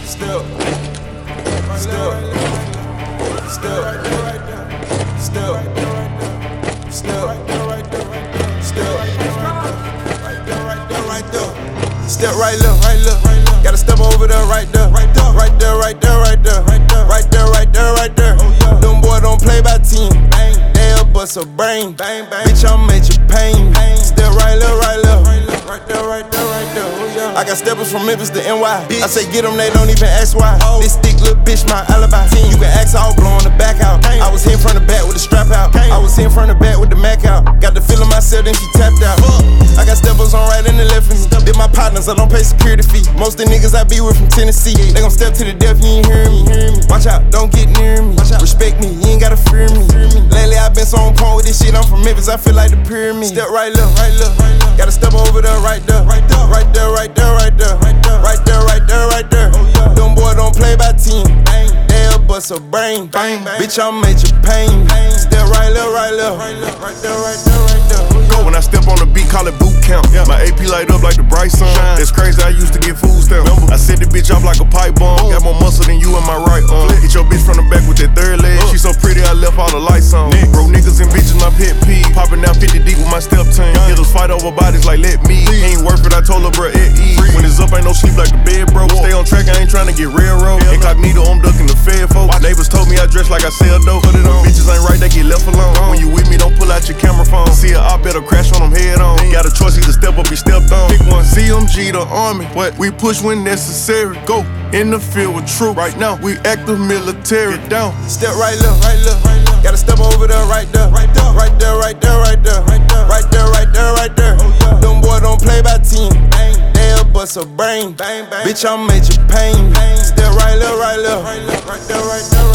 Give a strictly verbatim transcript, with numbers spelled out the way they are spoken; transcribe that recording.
Step, step, step, step, step, step, step right left, right left. Gotta step over there, right there, right there, right there, right there, right there, right there, right there, right there, right there. Them boy don't play by team. They'll bust a brain. Bitch, I'm major pain. Step right left, right left, right there, right there, right there. I got steppers from Memphis to N Y. I say get them, they don't even ask why. This thick little bitch, my alibi. You can ask all blowing the back out. I was here in front of the back with the strap out. I was here in front of the back with the Mac out. Got the feeling myself, then she tapped out. I got steppers on right and the left of me. Did my partners, I don't pay security fee. Most of the niggas I be with from Tennessee. They gon' step to the death, you ain't hearing me. Watch out, don't get near me. Respect me, you ain't gotta fear me. Lately I been so on point with this shit. I'm from Memphis, I feel like the pyramid. Step right left, right left. Gotta step over there, right there, right there, right there, right there, right there, right there, right there, right there. Them boy don't play by team. They'll bust a brain. Bitch, I'm major pain. Step right left, right left, right there, right there, right there. When I step on the beat, call it boot camp. My A P light up like the bright sun. That's crazy, I used to get food stamps. I set the bitch off like a pipe bomb. Got more muscle than you in my right arm. Hit your bitch from the back with that third leg. She so pretty, I left all the lights on. Bro, niggas and bitches, my pet peeve. Popping out fifty deep with my step team. Hitters fight over bodies like let me. Ain't worth it, I told her, bro, at ease. When it's up, ain't no sleep like the bed, bro. Stay on track, I ain't tryna get railroad. Incognito, I'm ducking the fed folk. Neighbors told me I dress like I sell dope. Put it on. Bitches ain't right, they get left alone. When you with me, don't pull out your camera phone. See a op, better crash on them head on. Got a choice, either step up, be stepped on. Pick one, C M G, the army. What? We push when necessary. Go in the field with troops. Right now, we active military down. Step right left, right left. Gotta step over there, right there, right there, right there, right there, right there, right there, right there, right there. Them boy don't play by team. They'll bust a brain. Bitch, I'm major pain. Step right left, right left, right there, right there.